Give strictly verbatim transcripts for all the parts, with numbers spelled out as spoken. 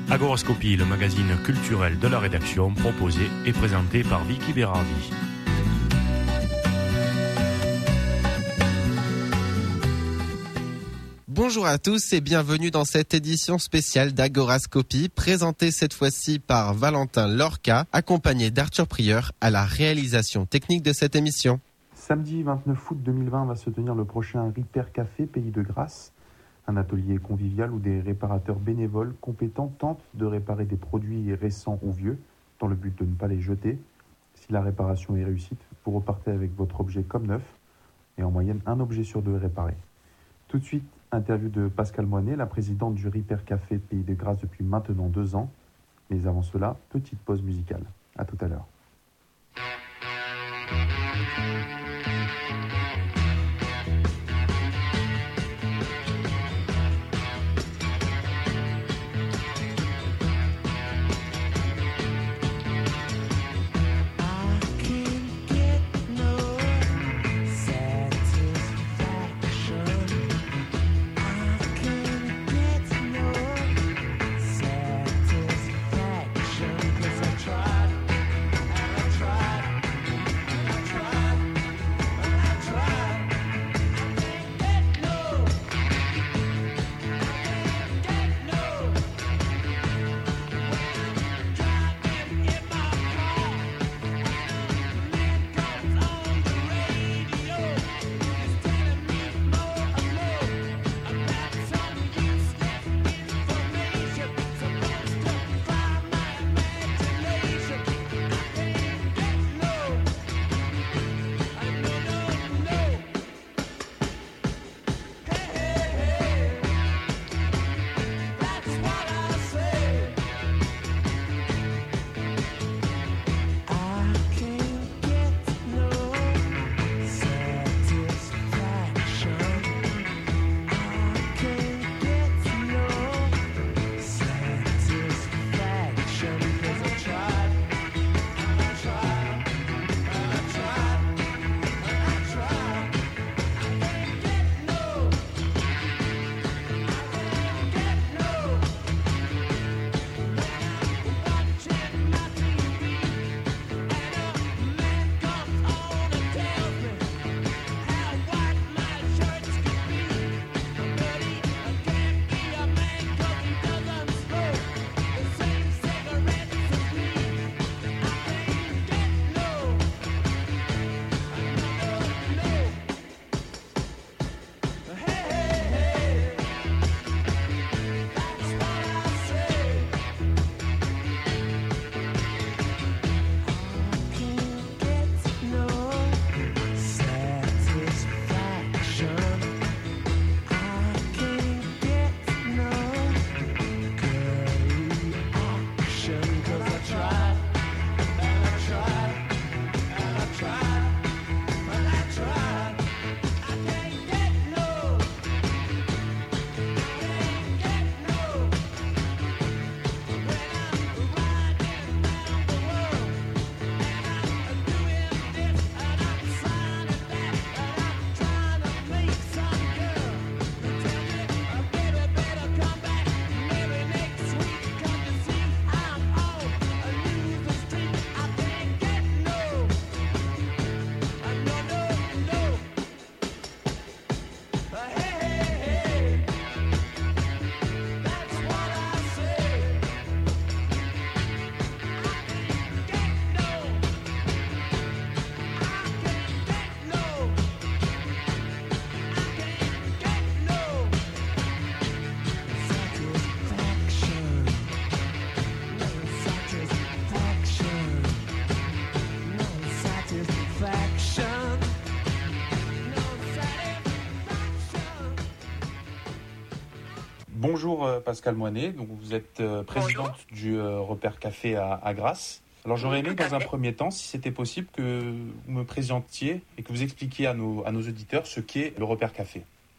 Agorascopie, le magazine culturel de la rédaction, proposé et présenté par Vicky Berardi. Bonjour à tous et bienvenue dans cette édition spéciale d'Agorascopie, présentée cette fois-ci par Valentin Lorca, accompagné d'Arthur Prieur à la réalisation technique de cette émission. Samedi vingt-neuf août deux mille vingt va se tenir le prochain Repair Café Pays de Grasse, un atelier convivial où des réparateurs bénévoles compétents tentent de réparer des produits récents ou vieux, dans le but de ne pas les jeter. Si la réparation est réussite, vous repartez avec votre objet comme neuf, et en moyenne un objet sur deux est réparé. Tout de suite, interview de Pascale Moinet, la présidente du Repair Café Pays de Grasse depuis maintenant deux ans. Mais avant cela, petite pause musicale. À tout à l'heure. Bonjour Pascale Moinet, donc vous êtes euh, présidente Bonjour. du euh, Repair Café à, à Grasse. Alors j'aurais aimé dans un premier temps, si c'était possible, que vous me présentiez et que vous expliquiez à nos, à nos auditeurs ce qu'est le Repair Café.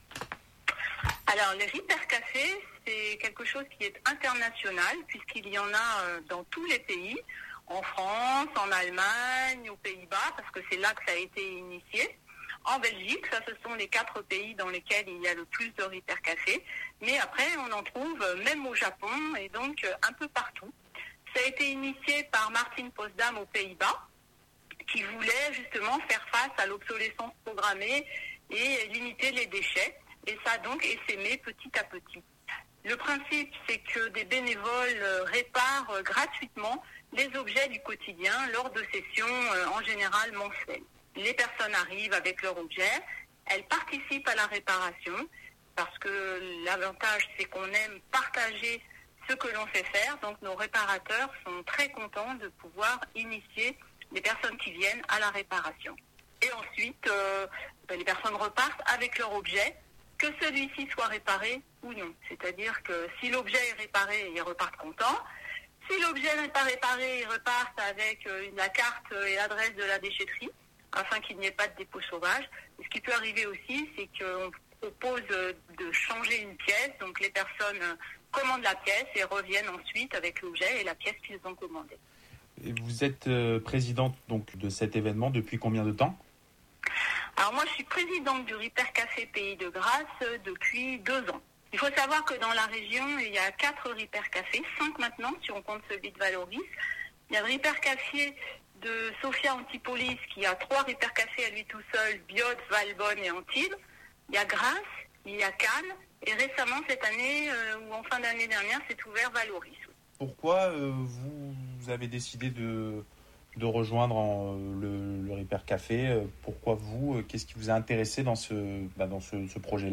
Alors le Repair Café, c'est quelque chose qui est international puisqu'il y en a euh, dans tous les pays, en France, en Allemagne, aux Pays-Bas, parce que c'est là que ça a été initié. en Belgique. Ça, ce sont les quatre pays dans lesquels il y a le plus de Repair Café. Mais après, on en trouve même au Japon et donc un peu partout. Ça a été initié par Martin Postdam aux Pays-Bas, qui voulait justement faire face à l'obsolescence programmée et limiter les déchets. Et ça a donc essaimé petit à petit. Le principe, c'est que des bénévoles réparent gratuitement les objets du quotidien lors de sessions en général mensuelles. Les personnes arrivent avec leur objet, elles participent à la réparation parce que l'avantage, c'est qu'on aime partager ce que l'on sait faire. Donc nos réparateurs sont très contents de pouvoir initier les personnes qui viennent à la réparation. Et ensuite, euh, les personnes repartent avec leur objet, que celui-ci soit réparé ou non. C'est-à-dire que si l'objet est réparé, ils repartent contents. Si l'objet n'est pas réparé, ils repartent avec euh, la carte et l'adresse de la déchetterie, afin qu'il n'y ait pas de dépôt sauvage. Et ce qui peut arriver aussi, c'est qu'on propose de changer une pièce, donc les personnes commandent la pièce et reviennent ensuite avec l'objet et la pièce qu'ils ont commandée. Et vous êtes euh, présidente donc, de cet événement depuis combien de temps ? Alors moi, je suis présidente du Repair Café Pays de Grasse depuis deux ans. Il faut savoir que dans la région, il y a quatre Repair Cafés, cinq maintenant, si on compte celui de Valoris. Il y a le Repair Café de Sofia Antipolis, qui a trois Repair Cafés à lui tout seul, Biot, Valbonne et Antibes. Il y a Grasse, il y a Cannes, et récemment, cette année, euh, ou en fin d'année dernière, s'est ouvert Valoris. Pourquoi euh, vous avez décidé de... de rejoindre en, le, le Repair Café. Pourquoi vous ? Qu'est-ce qui vous a intéressé dans ce, bah, dans ce, ce projet-là ?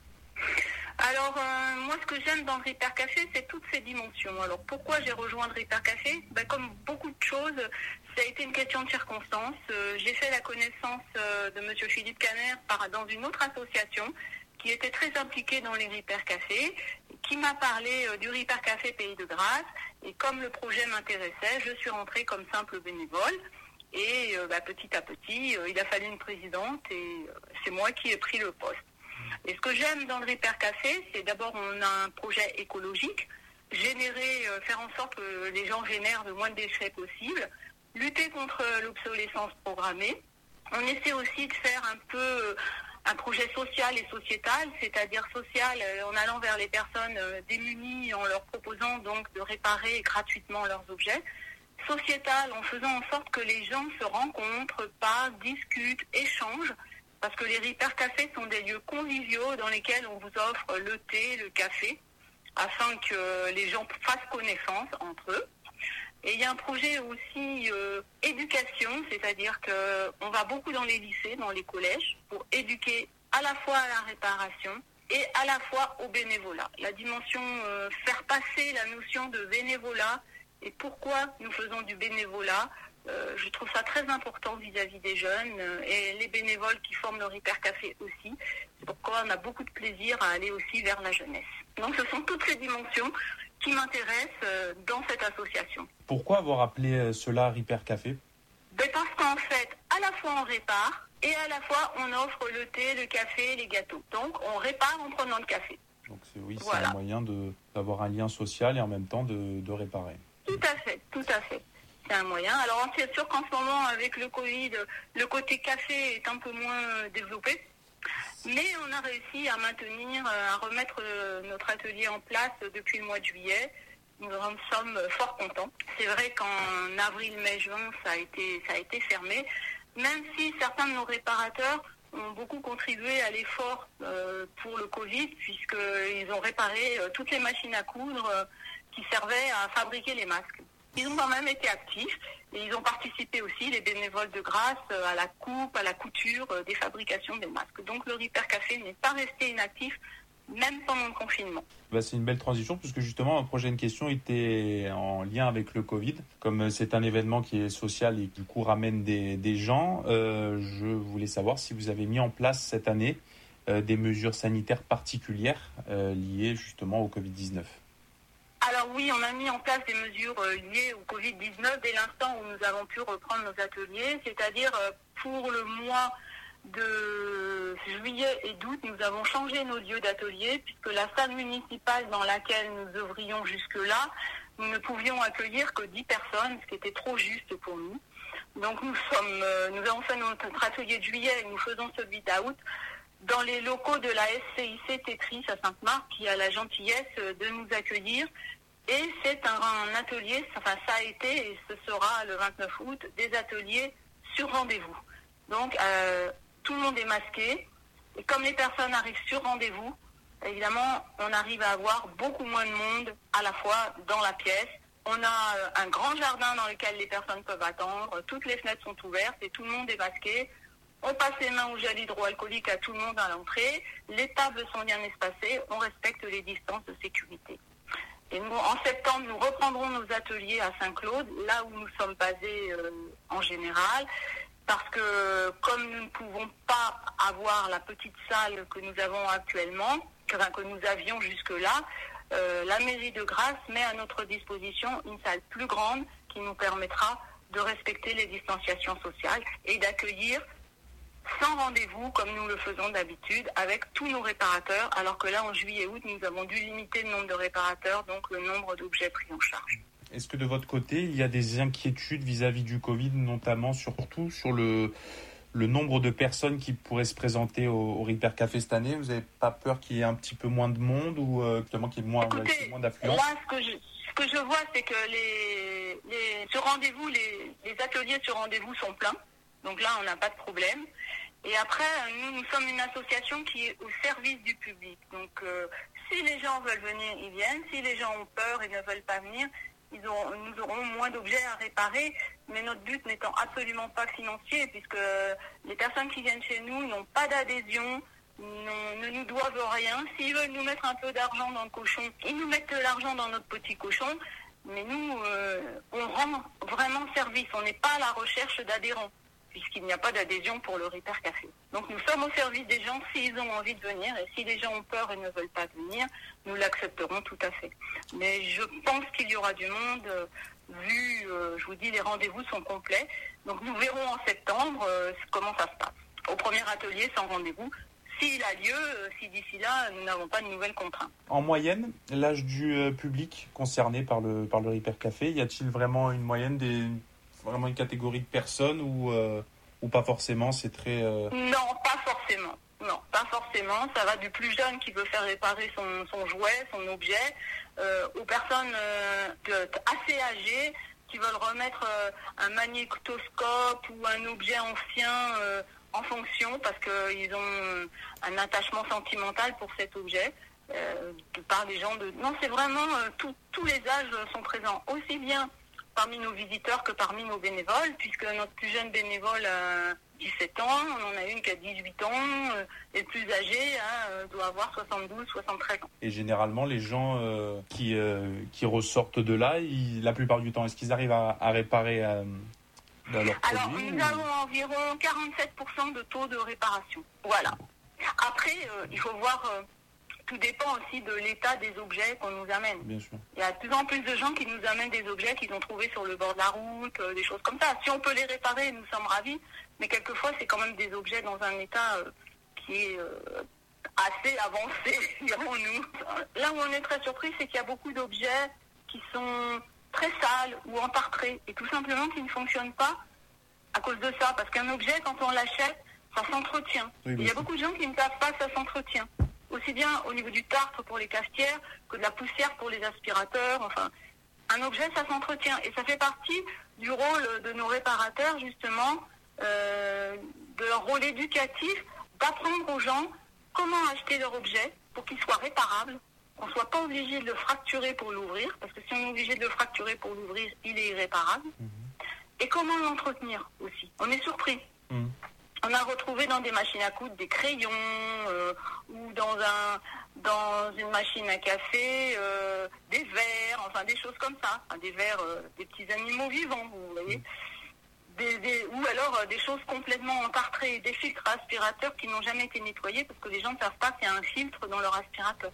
Alors, euh, moi, ce que j'aime dans le Repair Café, c'est toutes ces dimensions. Alors, pourquoi j'ai rejoint le Repair Café ? Ben, comme beaucoup de choses, ça a été une question de circonstance. Euh, j'ai fait la connaissance euh, de M. Philippe Caner par, dans une autre association qui était très impliquée dans les Repair Cafés, qui m'a parlé euh, du Repair Café Pays de Grasse. Et comme le projet m'intéressait, je suis rentrée comme simple bénévole. Et euh, bah, petit à petit, euh, il a fallu une présidente et euh, c'est moi qui ai pris le poste. Et ce que j'aime dans le Repair Café, c'est d'abord on a un projet écologique, générer, euh, faire en sorte que les gens génèrent le moins de déchets possible, lutter contre l'obsolescence programmée. On essaie aussi de faire un peu euh, un projet social et sociétal, c'est-à-dire social euh, en allant vers les personnes euh, démunies, en leur proposant donc de réparer gratuitement leurs objets. Sociétal en faisant en sorte que les gens se rencontrent, parlent, discutent, échangent, parce que les Repair Cafés sont des lieux conviviaux dans lesquels on vous offre le thé, le café, afin que les gens fassent connaissance entre eux. Et il y a un projet aussi euh, éducation, c'est-à-dire qu'on va beaucoup dans les lycées, dans les collèges, pour éduquer à la fois à la réparation et à la fois au bénévolat. La dimension, euh, faire passer la notion de bénévolat et pourquoi nous faisons du bénévolat, euh, je trouve ça très important vis-à-vis des jeunes euh, et les bénévoles qui forment le Repair Café aussi. C'est pourquoi on a beaucoup de plaisir à aller aussi vers la jeunesse. Donc ce sont toutes ces dimensions qui m'intéressent euh, dans cette association. Pourquoi avoir appelé cela Repair Café ? Ben parce qu'en fait, à la fois on répare et à la fois on offre le thé, le café, les gâteaux. Donc on répare en prenant le café. Donc c'est, oui, c'est voilà. un moyen de, d'avoir un lien social et en même temps de, de réparer. Tout à fait, tout à fait. C'est un moyen. Alors c'est sûr qu'en ce moment, avec le Covid, le côté café est un peu moins développé. Mais on a réussi à maintenir, à remettre notre atelier en place depuis le mois de juillet. Nous en sommes fort contents. C'est vrai qu'en avril, mai, juin, ça a été, ça a été fermé. Même si certains de nos réparateurs ont beaucoup contribué à l'effort euh, pour le Covid, puisqu'ils ont réparé euh, toutes les machines à coudre euh, qui servaient à fabriquer les masques. Ils ont quand même été actifs et ils ont participé aussi, les bénévoles de Grasse, euh, à la coupe, à la couture euh, des fabrications des masques. Donc le Repair Café n'est pas resté inactif, même pendant le confinement. Bah, c'est une belle transition puisque justement ma prochaine question était en lien avec le Covid. Comme c'est un événement qui est social et qui du coup ramène des, des gens, euh, je voulais savoir si vous avez mis en place cette année euh, des mesures sanitaires particulières euh, liées justement au covid dix-neuf. Alors oui, on a mis en place des mesures euh, liées au covid dix-neuf dès l'instant où nous avons pu reprendre nos ateliers, c'est-à-dire euh, pour le mois de juillet et d'août, nous avons changé nos lieux d'atelier puisque la salle municipale dans laquelle nous œuvrions jusque-là, nous ne pouvions accueillir que dix personnes, ce qui était trop juste pour nous. Donc nous sommes, euh, nous avons fait notre atelier de juillet et nous faisons celui d'août dans les locaux de la S C I C Tetris à Sainte-Marthe, qui a la gentillesse de nous accueillir. Et c'est un, un atelier, enfin ça a été et ce sera le vingt-neuf août, des ateliers sur rendez-vous. Donc euh, tout le monde est masqué et comme les personnes arrivent sur rendez-vous, évidemment on arrive à avoir beaucoup moins de monde à la fois dans la pièce. On a euh, un grand jardin dans lequel les personnes peuvent attendre, toutes les fenêtres sont ouvertes et tout le monde est masqué. On passe les mains au gel hydroalcoolique à tout le monde à l'entrée, les tables sont bien espacées, on respecte les distances de sécurité. Et nous, en septembre, nous reprendrons nos ateliers à Saint-Claude, là où nous sommes basés euh, en général, parce que comme nous ne pouvons pas avoir la petite salle que nous avons actuellement, que, enfin, que nous avions jusque-là, euh, la mairie de Grasse met à notre disposition une salle plus grande qui nous permettra de respecter les distanciations sociales et d'accueillir sans rendez-vous, comme nous le faisons d'habitude, avec tous nos réparateurs, alors que là, en juillet-août, nous avons dû limiter le nombre de réparateurs, donc le nombre d'objets pris en charge. Est-ce que de votre côté, il y a des inquiétudes vis-à-vis du Covid, notamment surtout sur le, le nombre de personnes qui pourraient se présenter au, au Repair Café cette année? Vous n'avez pas peur qu'il y ait un petit peu moins de monde ou euh, justement qu'il y ait moins, Écoutez, moins d'affluence? Là, ce que je, ce que je vois, c'est que les, les, sur rendez-vous, les, les ateliers sur rendez-vous sont pleins. Donc là, on n'a pas de problème. Et après, nous, nous sommes une association qui est au service du public. Donc, euh, si les gens veulent venir, ils viennent. Si les gens ont peur et ne veulent pas venir, ils auront, nous aurons moins d'objets à réparer. Mais notre but n'étant absolument pas financier, puisque les personnes qui viennent chez nous n'ont pas d'adhésion, ne nous doivent rien. S'ils veulent nous mettre un peu d'argent dans le cochon, ils nous mettent de l'argent dans notre petit cochon. Mais nous, euh, on rend vraiment service. On n'est pas à la recherche d'adhérents, puisqu'il n'y a pas d'adhésion pour le Repair Café. Donc nous sommes au service des gens s'ils ont envie de venir, et si les gens ont peur et ne veulent pas venir, nous l'accepterons tout à fait. Mais je pense qu'il y aura du monde, euh, vu, euh, je vous dis, les rendez-vous sont complets. Donc nous verrons en septembre euh, comment ça se passe. Au premier atelier, sans rendez-vous, s'il a lieu, euh, si d'ici là, nous n'avons pas de nouvelles contraintes. En moyenne, l'âge du euh, public concerné par le, par le Repair Café, y a-t-il vraiment une moyenne, des, vraiment une catégorie de personnes ou, euh, ou pas forcément? C'est très... Euh... Non, pas forcément. Non, pas forcément. Ça va du plus jeune qui veut faire réparer son, son jouet, son objet, euh, aux personnes euh, de, assez âgées qui veulent remettre euh, un magnétoscope ou un objet ancien euh, en fonction parce qu'ils ont un attachement sentimental pour cet objet. Euh, de par des gens de... Non, c'est vraiment... Euh, tout, tous les âges sont présents, aussi bien parmi nos visiteurs que parmi nos bénévoles, puisque notre plus jeune bénévole a dix-sept ans, on en a une qui a dix-huit ans, euh, et le plus âgé hein, doit avoir soixante-douze, soixante-treize ans. Et généralement, les gens euh, qui, euh, qui ressortent de là, ils, la plupart du temps, est-ce qu'ils arrivent à, à réparer euh, leurs produits? Alors, nous ou... avons environ quarante-sept pour cent de taux de réparation. Voilà. Après, euh, il faut voir... Euh, tout dépend aussi de l'état des objets qu'on nous amène. Bien sûr. Il y a de plus en plus de gens qui nous amènent des objets qu'ils ont trouvés sur le bord de la route, euh, des choses comme ça. Si on peut les réparer, nous sommes ravis, mais quelquefois, c'est quand même des objets dans un état euh, qui est euh, assez avancé, dirons-nous. Là où on est très surpris, c'est qu'il y a beaucoup d'objets qui sont très sales ou entartrés, et tout simplement qui ne fonctionnent pas à cause de ça. Parce qu'un objet, quand on l'achète, ça s'entretient. Oui, il y a beaucoup de gens qui ne savent pas que ça s'entretient. Aussi bien au niveau du tartre pour les cafetières que de la poussière pour les aspirateurs. Enfin, un objet, ça s'entretient. Et ça fait partie du rôle de nos réparateurs, justement, euh, de leur rôle éducatif, d'apprendre aux gens comment acheter leur objet pour qu'il soit réparable, qu'on ne soit pas obligé de le fracturer pour l'ouvrir, parce que si on est obligé de le fracturer pour l'ouvrir, il est irréparable. Mmh. Et comment l'entretenir aussi. On est surpris. Mmh. On a retrouvé dans des machines à coudre des crayons euh, ou dans un dans une machine à café euh, des verres, enfin des choses comme ça, enfin, des verres, euh, des petits animaux vivants, vous voyez, des, des, ou alors euh, des choses complètement entartrées, des filtres aspirateurs qui n'ont jamais été nettoyés parce que les gens ne savent pas qu'il y a un filtre dans leur aspirateur.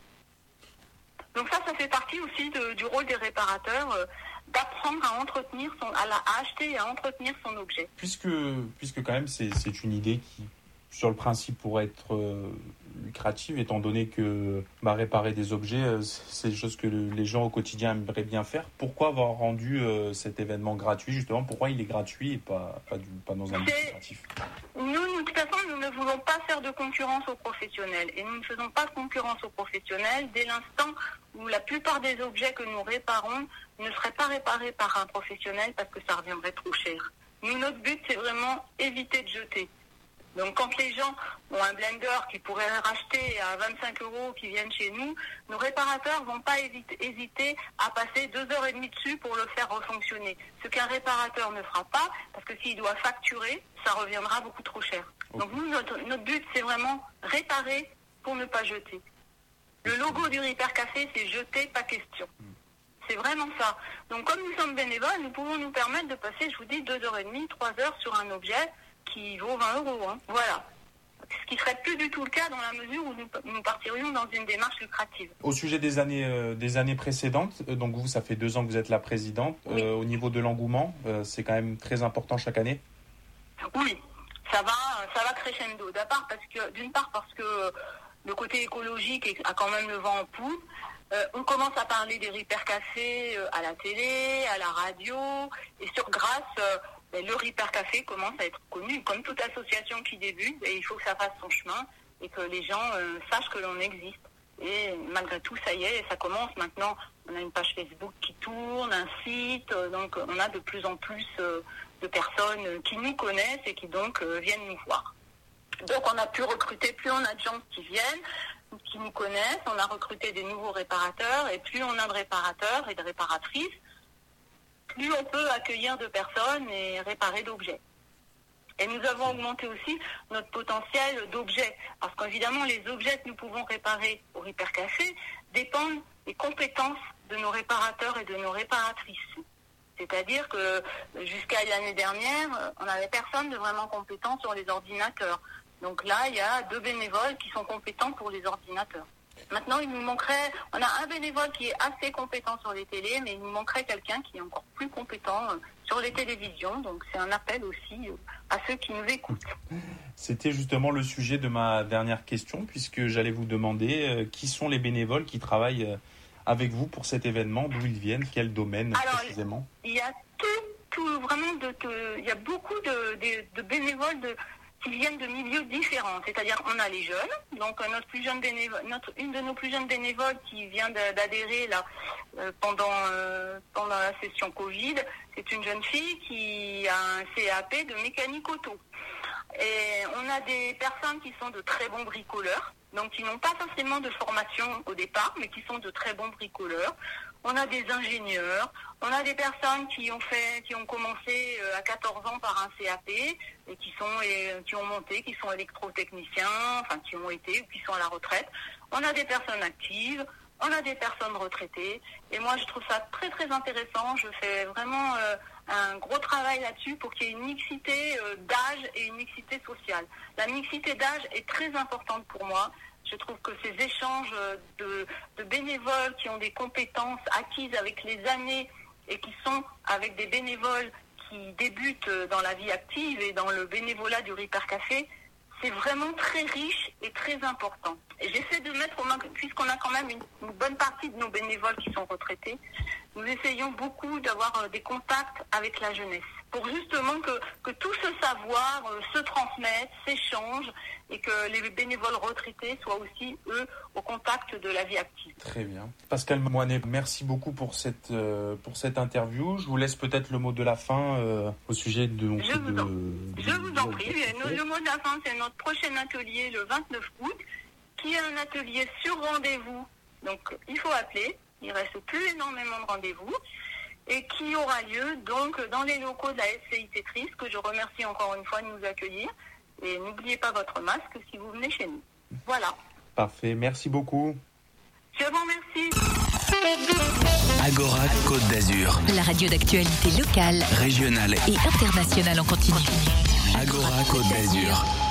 Donc ça, ça fait partie aussi de, du rôle des réparateurs. Euh, d'apprendre à entretenir son, à, la, à acheter et à entretenir son objet. Puisque, puisque quand même c'est, c'est une idée qui, sur le principe, pourrait être euh, lucrative, étant donné que bah, réparer des objets, euh, c'est des choses que le, les gens au quotidien aimeraient bien faire. Pourquoi avoir rendu euh, cet événement gratuit, justement? Pourquoi il est gratuit et pas, pas, du, pas dans un but lucratif? Nous, nous, de toute façon, nous ne voulons pas faire de concurrence aux professionnels. Et nous ne faisons pas de concurrence aux professionnels dès l'instant où la plupart des objets que nous réparons ne seraient pas réparés par un professionnel parce que ça reviendrait trop cher. Nous, notre but, c'est vraiment éviter de jeter. Donc, quand les gens ont un blender qu'ils pourraient racheter à vingt-cinq euros, qui viennent chez nous, nos réparateurs vont pas hésiter à passer deux heures et demie dessus pour le faire refonctionner. Ce qu'un réparateur ne fera pas, parce que s'il doit facturer, ça reviendra beaucoup trop cher. Okay. Donc, nous, notre, notre but, c'est vraiment réparer pour ne pas jeter. Le logo du Repair Café, c'est jeter, pas question. C'est vraiment ça. Donc, comme nous sommes bénévoles, nous pouvons nous permettre de passer, je vous dis, deux heures et demie, trois heures sur un objet qui vaut vingt euros. Hein. Voilà. Ce qui ne serait plus du tout le cas dans la mesure où nous, nous partirions dans une démarche lucrative. Au sujet des années, euh, des années précédentes, euh, donc vous, ça fait deux ans que vous êtes la présidente. Oui. Euh, au niveau de l'engouement, euh, c'est quand même très important chaque année? Oui, ça va, ça va crescendo. D'abord parce que, d'une part parce que le côté écologique a quand même le vent en poupe. Euh, on commence à parler des Repair Café euh, à la télé, à la radio, et sur Grasse, euh, ben, le Repair Café commence à être connu. Comme toute association qui débute, et il faut que ça fasse son chemin et que les gens euh, sachent que l'on existe. Et malgré tout, ça y est, ça commence maintenant. On a une page Facebook qui tourne, un site, euh, donc on a de plus en plus euh, de personnes qui nous connaissent et qui donc euh, viennent nous voir. Donc on a pu recruter, plus on a de gens qui viennent, qui nous connaissent, on a recruté des nouveaux réparateurs, et plus on a de réparateurs et de réparatrices, plus on peut accueillir de personnes et réparer d'objets. Et nous avons augmenté aussi notre potentiel d'objets, parce qu'évidemment les objets que nous pouvons réparer au Repair Café dépendent des compétences de nos réparateurs et de nos réparatrices. C'est-à-dire que jusqu'à l'année dernière, on n'avait personne de vraiment compétent sur les ordinateurs. Donc là, il y a deux bénévoles qui sont compétents pour les ordinateurs. Maintenant, il nous manquerait, on a un bénévole qui est assez compétent sur les télés, mais il nous manquerait quelqu'un qui est encore plus compétent sur les télévisions. Donc c'est un appel aussi à ceux qui nous écoutent. C'était justement le sujet de ma dernière question, puisque j'allais vous demander euh, qui sont les bénévoles qui travaillent euh, avec vous pour cet événement, d'où ils viennent, quel domaine Alors, précisément? Il y a tout, tout vraiment, de, de, il y a beaucoup de, de, de bénévoles de qui viennent de milieux différents. C'est-à-dire on a les jeunes, donc notre plus jeune bénévole, notre, une de nos plus jeunes bénévoles qui vient d'adhérer là euh, pendant euh, pendant la session Covid, c'est une jeune fille qui a un C A P de mécanique auto. Et on a des personnes qui sont de très bons bricoleurs, donc qui n'ont pas forcément de formation au départ, mais qui sont de très bons bricoleurs. On a des ingénieurs, on a des personnes qui ont fait, qui ont commencé à quatorze ans par un C A P et qui sont et qui ont monté, qui sont électrotechniciens, enfin qui ont été ou qui sont à la retraite. On a des personnes actives, on a des personnes retraitées. Et moi, je trouve ça très très intéressant. Je fais vraiment euh, un gros travail là-dessus pour qu'il y ait une mixité euh, d'âge et une mixité sociale. La mixité d'âge est très importante pour moi. Je trouve que ces échanges de, de bénévoles qui ont des compétences acquises avec les années et qui sont avec des bénévoles qui débutent dans la vie active et dans le bénévolat du Repair Café, c'est vraiment très riche et très important. Et j'essaie de mettre au main, puisqu'on a quand même une, une bonne partie de nos bénévoles qui sont retraités, nous essayons beaucoup d'avoir des contacts avec la jeunesse, pour justement que, que tout ce savoir euh, se transmette, s'échange, et que les bénévoles retraités soient aussi, eux, au contact de la vie active. Très bien. Pascal Moinet, merci beaucoup pour cette, euh, pour cette interview. Je vous laisse peut-être le mot de la fin euh, au sujet de... Je vous de, en, de, je vous en prie. Le, le mot de la fin, c'est notre prochain atelier le vingt-neuf août, qui est un atelier sur rendez-vous. Donc, il faut appeler. Il ne reste plus énormément de rendez-vous. Et qui aura lieu donc dans les locaux de la S C I Tetris, que je remercie encore une fois de nous accueillir. Et n'oubliez pas votre masque si vous venez chez nous. Voilà. Parfait, merci beaucoup. Je vous remercie. Agora Côte d'Azur. La radio d'actualité locale, régionale et internationale en continu. Agora Côte d'Azur.